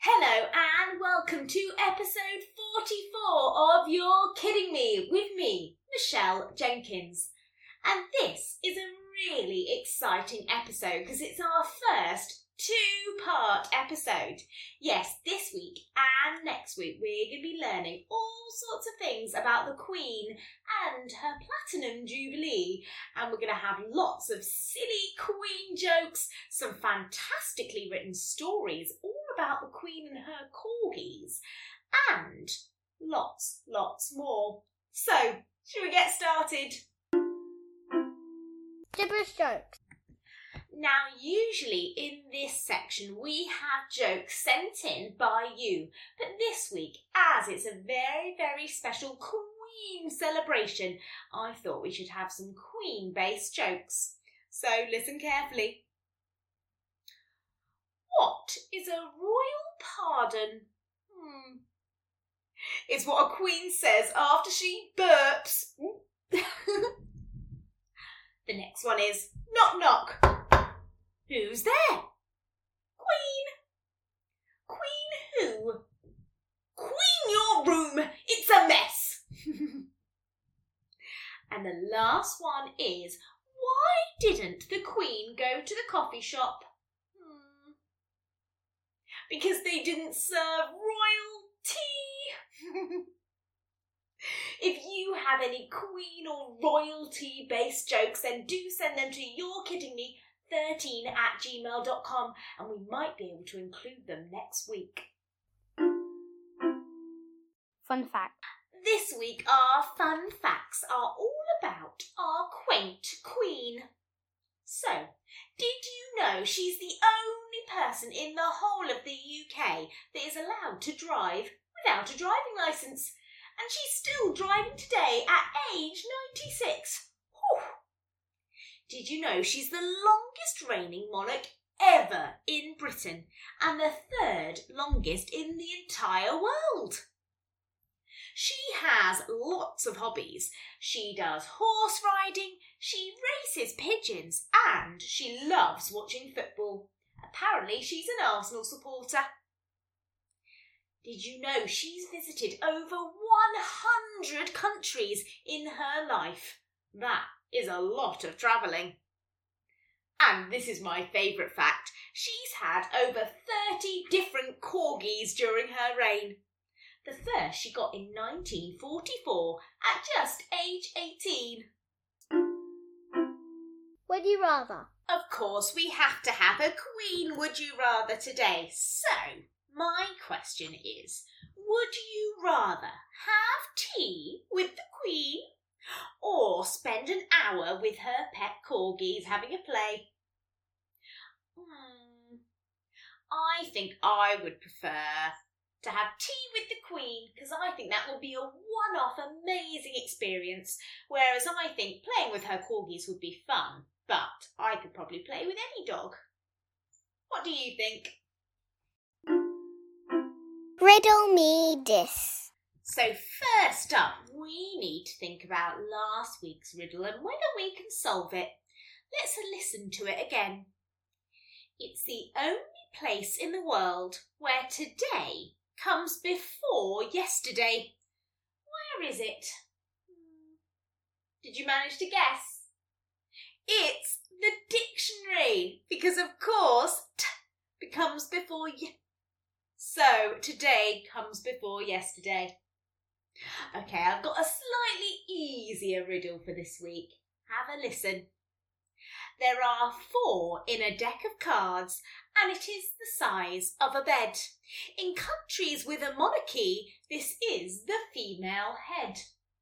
Hello and welcome to episode 44 of You're Kidding Me with me, Michelle Jenkins. And this is a really exciting episode because it's our first two-part episode. Yes, this week and next week we're going to be learning all sorts of things about the Queen and her Platinum Jubilee. And we're going to have lots of silly Queen jokes, some fantastically written stories all about the Queen and her corgis, and lots more. So, should we get started? Gibberish jokes. Now, usually in this section we have jokes sent in by you, but this week, as it's a very, very special Queen celebration, I thought we should have some Queen-based jokes. So, listen carefully. What is a royal pardon? It's what a queen says after she burps. The next one is knock knock. Who's there? Queen. Queen who? Queen your room. It's a mess. And the last one is, why didn't the Queen go to the coffee shop? Because they didn't serve royal tea. If you have any Queen or royalty based jokes, then do send them to yourkiddingme13@gmail.com and we might be able to include them next week. Fun fact. This week our fun facts are all about our quaint Queen. So, did you know she's the only person in the whole of the UK that is allowed to drive without a driving licence? And she's still driving today at age 96. Whew. Did you know she's the longest reigning monarch ever in Britain and the third longest in the entire world? She has lots of hobbies. She does horse riding, she races pigeons, and she loves watching football. Apparently she's an Arsenal supporter. Did you know she's visited over 100 countries in her life? That is a lot of travelling. And this is my favourite fact. She's had over 30 different corgis during her reign. The first she got in 1944 at just age 18. Would you rather? Of course, we have to have a Queen would you rather today. So, my question is, would you rather have tea with the Queen or spend an hour with her pet corgis having a play? I think I would prefer to have tea with the Queen because I think that would be a one-off amazing experience, whereas I think playing with her corgis would be fun, but I could probably play with any dog. What do you think? Riddle me this. So first up, we need to think about last week's riddle and whether we can solve it. Let's listen to it again. It's the only place in the world where today comes before yesterday. Where is it? Did you manage to guess? It's the dictionary, because of course t becomes before so today comes before yesterday. Okay, I've got a slightly easier riddle for this week. Have a listen. There are 4 in a deck of cards and it is the size of a bed. In countries with a monarchy, this is the female head.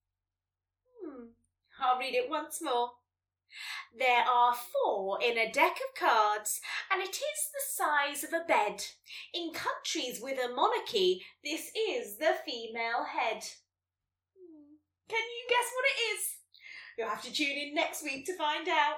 I'll read it once more. There are 4 in a deck of cards and it is the size of a bed. In countries with a monarchy, this is the female head. Can you guess what it is? You'll have to tune in next week to find out.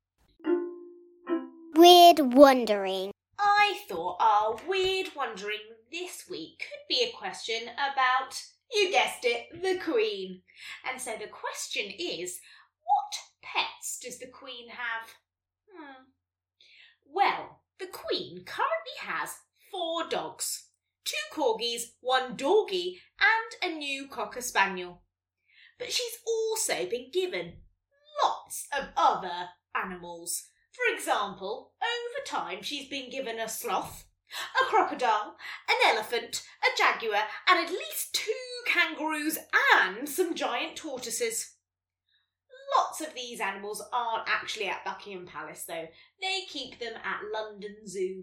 Weird wondering. I thought our weird wondering this week could be a question about, you guessed it, the Queen. And so the question is, what pets does the Queen have? Well, the Queen currently has 4 dogs, 2 corgis, 1 dorgie, and a new cocker spaniel. But she's also been given lots of other animals. For example, over time she's been given a sloth, a crocodile, an elephant, a jaguar, and at least 2 kangaroos and some giant tortoises. Lots of these animals aren't actually at Buckingham Palace though. They keep them at London Zoo.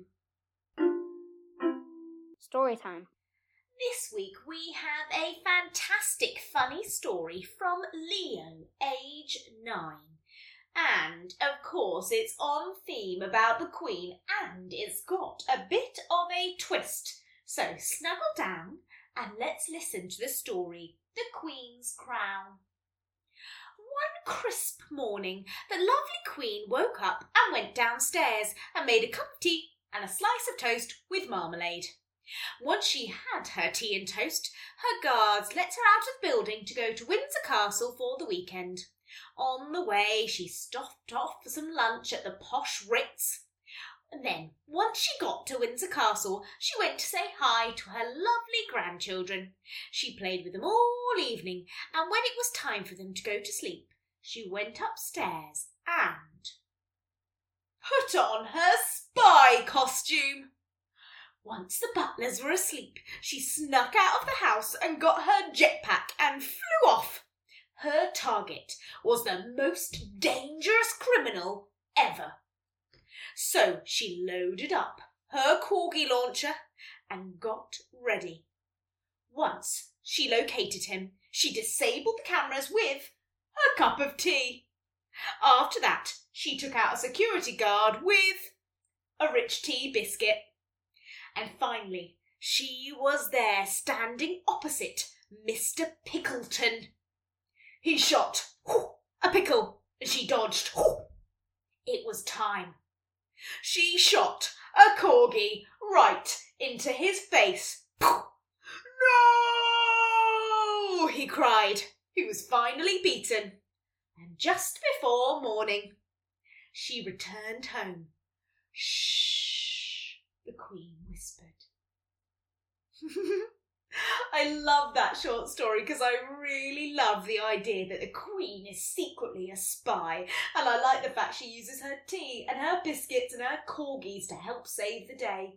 Story time. This week we have a fantastic funny story from Leo, age 9. And, of course, it's on theme about the Queen and it's got a bit of a twist. So snuggle down and let's listen to the story, The Queen's Crown. One crisp morning, the lovely Queen woke up and went downstairs and made a cup of tea and a slice of toast with marmalade. Once she had her tea and toast, her guards let her out of the building to go to Windsor Castle for the weekend. On the way, she stopped off for some lunch at the posh Ritz. And then, once she got to Windsor Castle, she went to say hi to her lovely grandchildren. She played with them all evening, and when it was time for them to go to sleep, she went upstairs and put on her spy costume. Once the butlers were asleep, she snuck out of the house and got her jetpack and flew off. Her target was the most dangerous criminal ever. So she loaded up her corgi launcher and got ready. Once she located him, she disabled the cameras with her cup of tea. After that, she took out a security guard with a rich tea biscuit. And finally, she was there standing opposite Mr. Pickleton. He shot a pickle and she dodged. It was time. She shot a corgi right into his face. No! He cried. He was finally beaten. And just before morning, she returned home. Shh, the Queen whispered. I love that short story because I really love the idea that the Queen is secretly a spy, and I like the fact she uses her tea and her biscuits and her corgis to help save the day.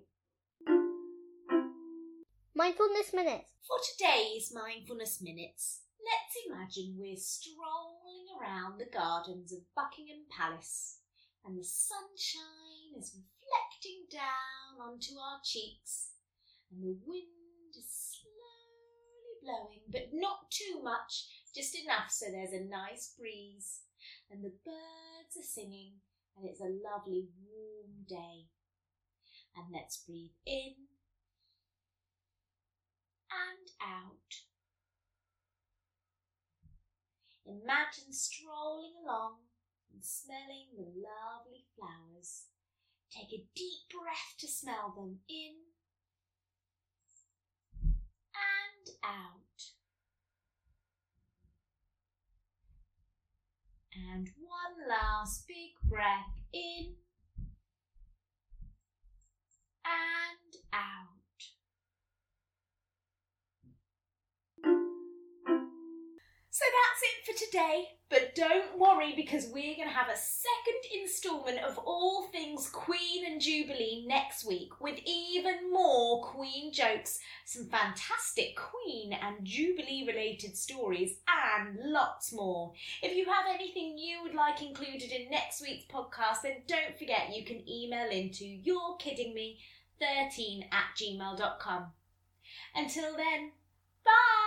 Mindfulness Minutes. For today's Mindfulness Minutes, let's imagine we're strolling around the gardens of Buckingham Palace and the sunshine is reflecting down onto our cheeks and the wind is slowly blowing, but not too much, just enough so there's a nice breeze and the birds are singing and it's a lovely warm day. And let's breathe in and out. Imagine strolling along and smelling the lovely flowers. Take a deep breath to smell them in and out. And one last big breath in and out. So that's it for today, but don't worry because we're going to have a second instalment of all things Queen and Jubilee next week with even more Queen jokes, some fantastic Queen and Jubilee related stories and lots more. If you have anything you would like included in next week's podcast, then don't forget you can email into yourkiddingme13@gmail.com. Until then, bye!